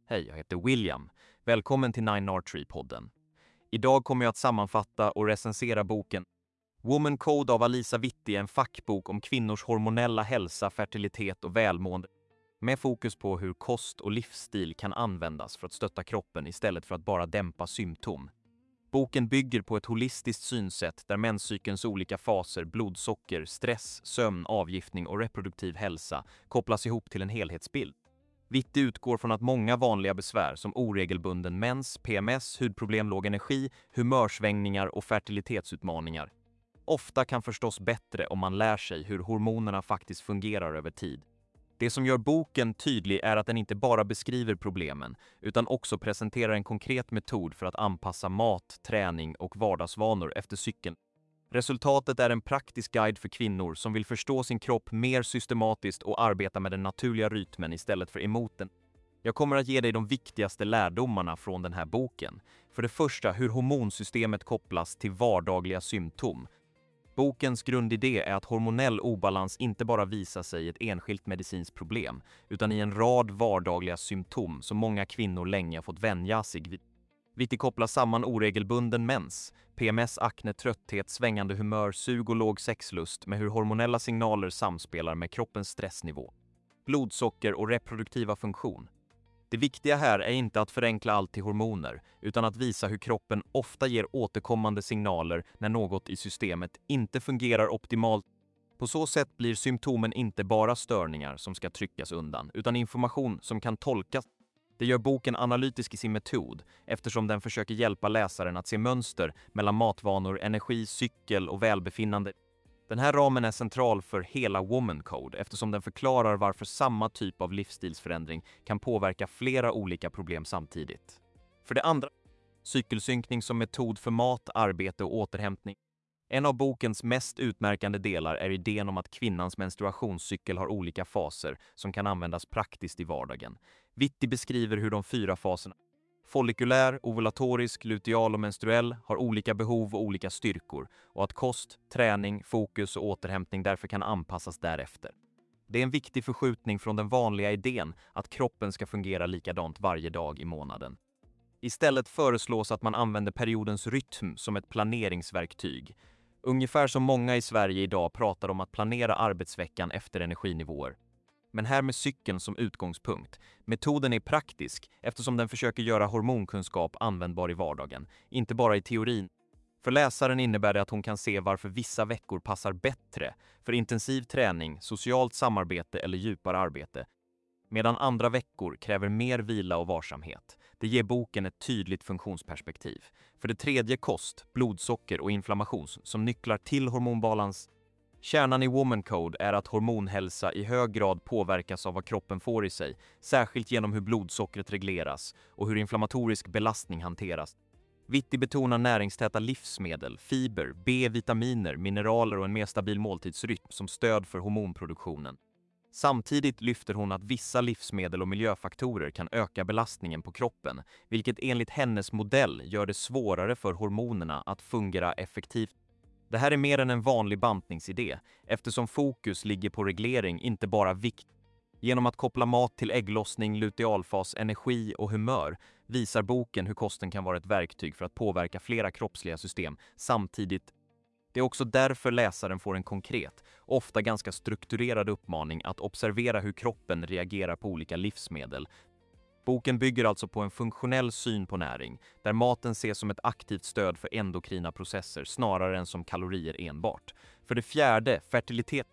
Hej, jag heter William. Välkommen till Nine Archery-podden. Idag kommer jag att sammanfatta och recensera boken Woman Code av Alisa Vitti, en fackbok om kvinnors hormonella hälsa, fertilitet och välmående, med fokus på hur kost och livsstil kan användas för att stötta kroppen istället för att bara dämpa symptom. Boken bygger på ett holistiskt synsätt där menscykelns olika faser, blodsocker, stress, sömn, avgiftning och reproduktiv hälsa kopplas ihop till en helhetsbild. Vitti utgår från att många vanliga besvär som oregelbunden mens, PMS, hudproblem, låg energi, humörsvängningar och fertilitetsutmaningar ofta kan förstås bättre om man lär sig hur hormonerna faktiskt fungerar över tid. Det som gör boken tydlig är att den inte bara beskriver problemen utan också presenterar en konkret metod för att anpassa mat, träning och vardagsvanor efter cykeln. Resultatet är en praktisk guide för kvinnor som vill förstå sin kropp mer systematiskt och arbeta med den naturliga rytmen istället för emot den. Jag kommer att ge dig de viktigaste lärdomarna från den här boken. För det första, hur hormonsystemet kopplas till vardagliga symptom. Bokens grundidé är att hormonell obalans inte bara visar sig i ett enskilt medicinskt problem, utan i en rad vardagliga symptom som många kvinnor länge har fått vänja sig vid. Vitti kopplar samman oregelbunden mens, PMS, akne, trötthet, svängande humör, sug och låg sexlust med hur hormonella signaler samspelar med kroppens stressnivå, blodsocker och reproduktiva funktion. Det viktiga här är inte att förenkla allt till hormoner, utan att visa hur kroppen ofta ger återkommande signaler när något i systemet inte fungerar optimalt. På så sätt blir symptomen inte bara störningar som ska tryckas undan, utan information som kan tolkas. Det gör boken analytisk i sin metod, eftersom den försöker hjälpa läsaren att se mönster mellan matvanor, energi, cykel och välbefinnande. Den här ramen är central för hela Woman Code eftersom den förklarar varför samma typ av livsstilsförändring kan påverka flera olika problem samtidigt. För det andra, cykelsynkning som metod för mat, arbete och återhämtning. En av bokens mest utmärkande delar är idén om att kvinnans menstruationscykel har olika faser som kan användas praktiskt i vardagen. Vitti beskriver hur de 4 faserna, follikulär, ovulatorisk, luteal och menstruell, har olika behov och olika styrkor och att kost, träning, fokus och återhämtning därför kan anpassas därefter. Det är en viktig förskjutning från den vanliga idén att kroppen ska fungera likadant varje dag i månaden. Istället föreslås att man använder periodens rytm som ett planeringsverktyg. Ungefär som många i Sverige idag pratar om att planera arbetsveckan efter energinivåer. Men här med cykeln som utgångspunkt. Metoden är praktisk eftersom den försöker göra hormonkunskap användbar i vardagen, inte bara i teorin. För läsaren innebär det att hon kan se varför vissa veckor passar bättre för intensiv träning, socialt samarbete eller djupare arbete, medan andra veckor kräver mer vila och varsamhet. Det ger boken ett tydligt funktionsperspektiv. För det tredje, kost, blodsocker och inflammation som nycklar till hormonbalans. Kärnan i Woman Code är att hormonhälsa i hög grad påverkas av vad kroppen får i sig, särskilt genom hur blodsockret regleras och hur inflammatorisk belastning hanteras. Vitti betonar näringstäta livsmedel, fiber, B-vitaminer, mineraler och en mer stabil måltidsrytm som stöd för hormonproduktionen. Samtidigt lyfter hon att vissa livsmedel och miljöfaktorer kan öka belastningen på kroppen, vilket enligt hennes modell gör det svårare för hormonerna att fungera effektivt. Det här är mer än en vanlig bantningsidé, eftersom fokus ligger på reglering, inte bara vikt. Genom att koppla mat till ägglossning, lutealfas, energi och humör visar boken hur kosten kan vara ett verktyg för att påverka flera kroppsliga system samtidigt. Det är också därför läsaren får en konkret, ofta ganska strukturerad uppmaning att observera hur kroppen reagerar på olika livsmedel. Boken bygger alltså på en funktionell syn på näring, där maten ses som ett aktivt stöd för endokrina processer snarare än som kalorier enbart. För det fjärde, fertilitet,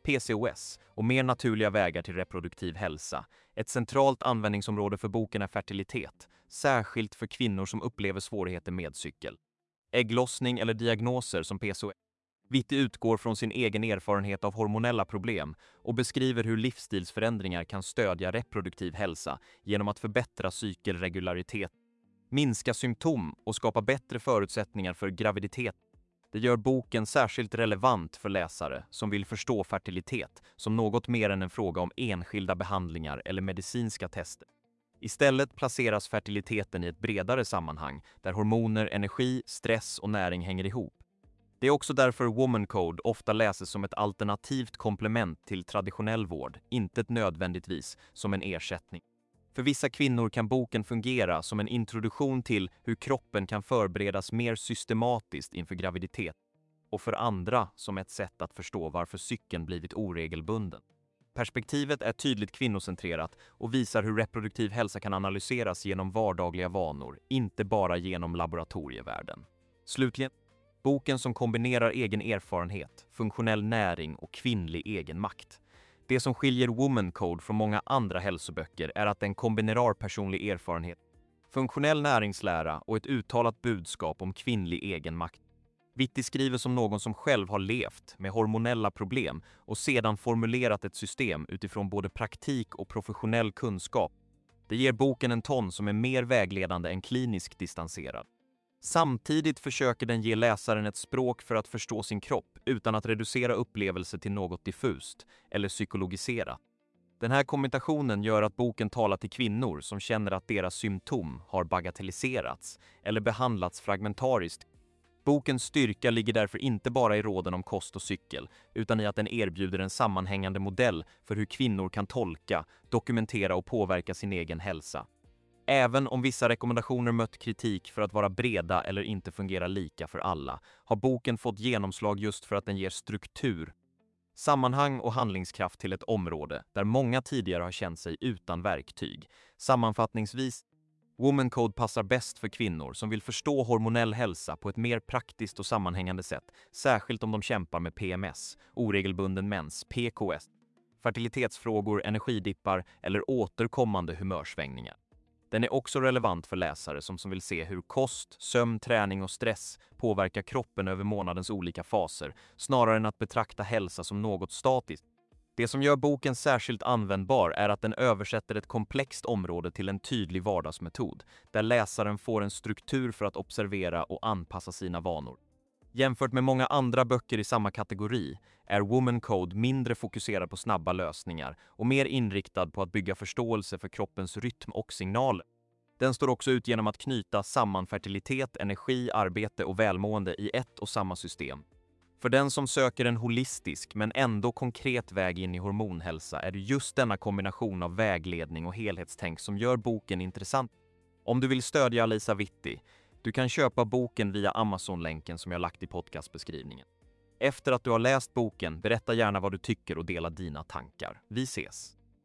PCOS och mer naturliga vägar till reproduktiv hälsa. Ett centralt användningsområde för boken är fertilitet, särskilt för kvinnor som upplever svårigheter med cykel, ägglossning eller diagnoser som PCOS. Vitti utgår från sin egen erfarenhet av hormonella problem och beskriver hur livsstilsförändringar kan stödja reproduktiv hälsa genom att förbättra cykelregularitet, minska symptom och skapa bättre förutsättningar för graviditet. Det gör boken särskilt relevant för läsare som vill förstå fertilitet som något mer än en fråga om enskilda behandlingar eller medicinska tester. Istället placeras fertiliteten i ett bredare sammanhang där hormoner, energi, stress och näring hänger ihop. Det är också därför Woman Code ofta läses som ett alternativt komplement till traditionell vård, inte nödvändigtvis som en ersättning. För vissa kvinnor kan boken fungera som en introduktion till hur kroppen kan förberedas mer systematiskt inför graviditet, och för andra som ett sätt att förstå varför cykeln blivit oregelbunden. Perspektivet är tydligt kvinnocentrerat och visar hur reproduktiv hälsa kan analyseras genom vardagliga vanor, inte bara genom laboratorievärlden. Slutligen, boken som kombinerar egen erfarenhet, funktionell näring och kvinnlig egenmakt. Det som skiljer Woman Code från många andra hälsoböcker är att den kombinerar personlig erfarenhet, funktionell näringslära och ett uttalat budskap om kvinnlig egenmakt. Vitti skriver som någon som själv har levt med hormonella problem och sedan formulerat ett system utifrån både praktik och professionell kunskap. Det ger boken en ton som är mer vägledande än kliniskt distanserad. Samtidigt försöker den ge läsaren ett språk för att förstå sin kropp utan att reducera upplevelser till något diffust eller psykologiserat. Den här kombinationen gör att boken talar till kvinnor som känner att deras symptom har bagatelliserats eller behandlats fragmentariskt. Bokens styrka ligger därför inte bara i råden om kost och cykel, utan i att den erbjuder en sammanhängande modell för hur kvinnor kan tolka, dokumentera och påverka sin egen hälsa. Även om vissa rekommendationer mött kritik för att vara breda eller inte fungera lika för alla, har boken fått genomslag just för att den ger struktur, sammanhang och handlingskraft till ett område där många tidigare har känt sig utan verktyg. Sammanfattningsvis, Woman Code passar bäst för kvinnor som vill förstå hormonell hälsa på ett mer praktiskt och sammanhängande sätt, särskilt om de kämpar med PMS, oregelbunden mens, PKS, fertilitetsfrågor, energidippar eller återkommande humörsvängningar. Den är också relevant för läsare som vill se hur kost, sömn, träning och stress påverkar kroppen över månadens olika faser, snarare än att betrakta hälsa som något statiskt. Det som gör boken särskilt användbar är att den översätter ett komplext område till en tydlig vardagsmetod, där läsaren får en struktur för att observera och anpassa sina vanor. Jämfört med många andra böcker i samma kategori är Woman Code mindre fokuserad på snabba lösningar och mer inriktad på att bygga förståelse för kroppens rytm och signaler. Den står också ut genom att knyta samman fertilitet, energi, arbete och välmående i ett och samma system. För den som söker en holistisk men ändå konkret väg in i hormonhälsa är det just denna kombination av vägledning och helhetstänk som gör boken intressant. Om du vill stödja Alisa Vitti, du kan köpa boken via Amazon-länken som jag lagt i podcastbeskrivningen. Efter att du har läst boken, berätta gärna vad du tycker och dela dina tankar. Vi ses!